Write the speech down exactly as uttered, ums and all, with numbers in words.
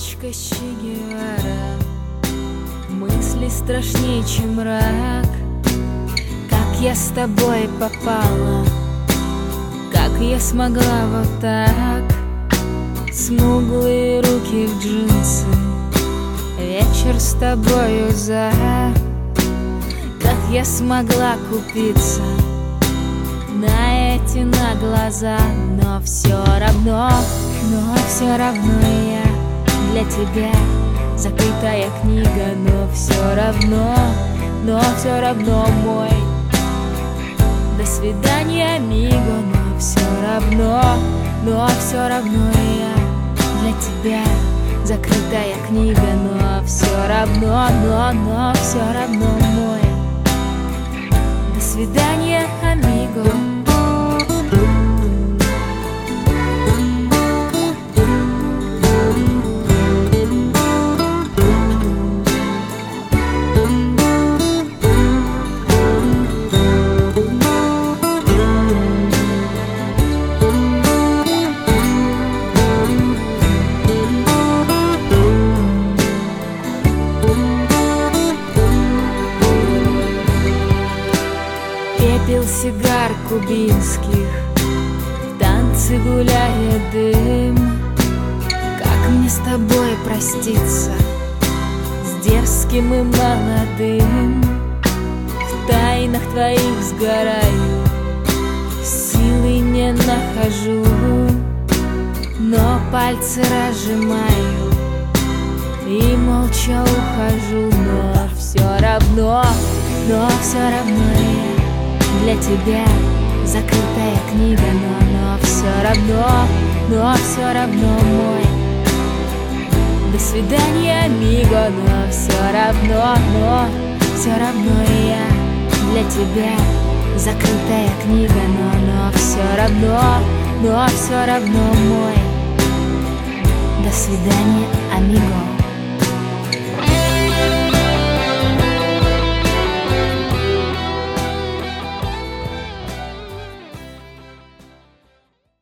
Девочка с Че Гевара, мысли страшнее, чем мрак. Как я с тобой попала, как я смогла вот так. Смуглые руки в джинсы, вечер с тобою за. Как я смогла купиться на эти на глаза. Но все равно, но все равно я для тебя закрытая книга. Но все равно, но все равно мой до свидания, амиго. Но все равно, но все равно я для тебя закрытая книга. Но все равно, но, но все равно мой до свидания, амиго. Пепел сигар кубинских, в танце гуляет дым. Как мне с тобой проститься, с дерзким и молодым? В тайнах твоих сгораю, силы не нахожу, но пальцы разжимаю и молча ухожу. Но все равно, но все равно я для тебя закрытая книга. Но, но все равно, но все равно мой до свидания, амиго. Но все равно, но все равно я для тебя закрытая книга. Но, но все равно, но все равно мой до свидания, амиго.